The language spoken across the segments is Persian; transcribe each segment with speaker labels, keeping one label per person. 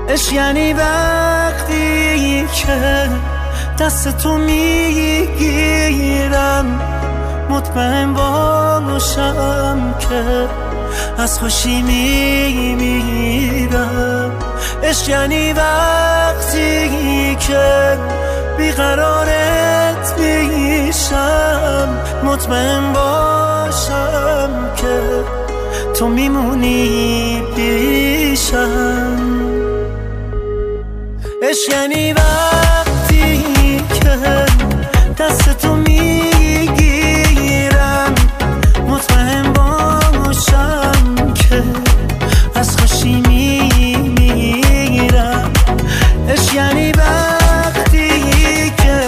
Speaker 1: عشق یعنی وقتی که دست تو میگیرم مطمئن باشم که از خوشی میمیرم. عشق یعنی وقتی که بیقرارت میشم مطمئن باشم که تو میمونی پیشم. عشق یعنی وقتی که دست تو میگیرم مطمئن باشم که از خوشی میمیرم. عشق یعنی وقتی که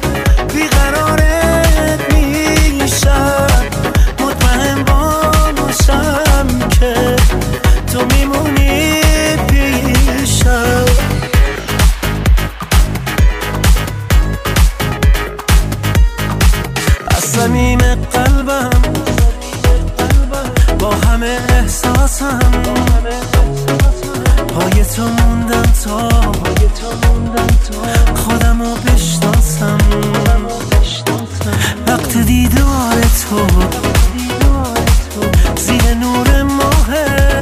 Speaker 1: بیقرارت میشم مطمئن باشم که تو میمونی پیشم. از صمیم قلبم با همه احساسم پای تو موندم تا خودمو بشناسم. وقت دیدار تو زیر نور ماهه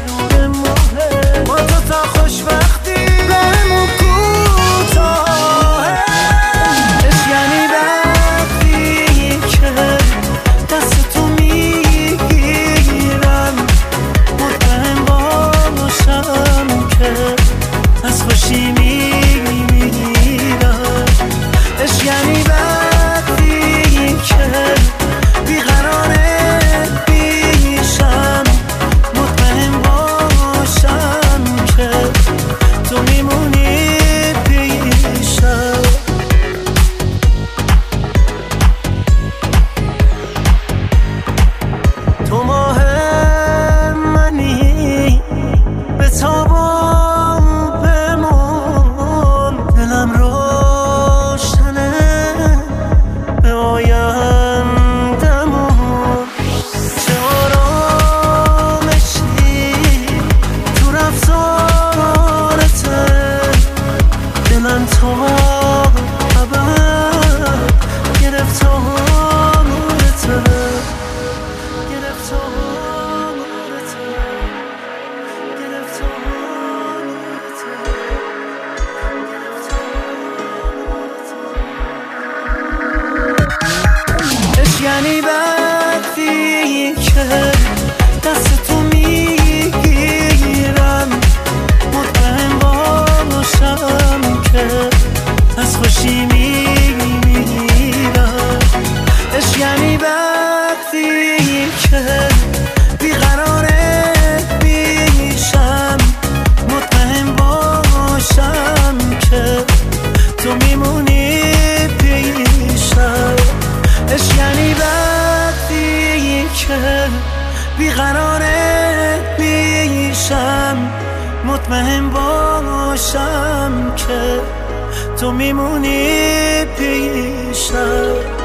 Speaker 1: با تو تا خوشبختی بهمون کوتاهه. عشق یعنی وقتی که دست تو میگیرم مطمئن باشم که از خوشی میمیرم. عشق یعنی وقتی که بیقرارت میشم مطمئن باشم که تو میمونی پیشم. تو ماه منی به تاب و بمون دلم روشنه به آیندمون. چه آرامشی تو رفتارته دلم تا ابد گرفتارته عشق یعنی وقتی که دست تو میگیرم مطمئن باشم که از خوشی میمیرم. عشق یعنی وقتی که بیقرارت میشم مطمئن باشم که تو میمونی پیشم. عشق یعنی وقتی که بیقرارت میشم مطمئن باشم که تو میمونی پیشم.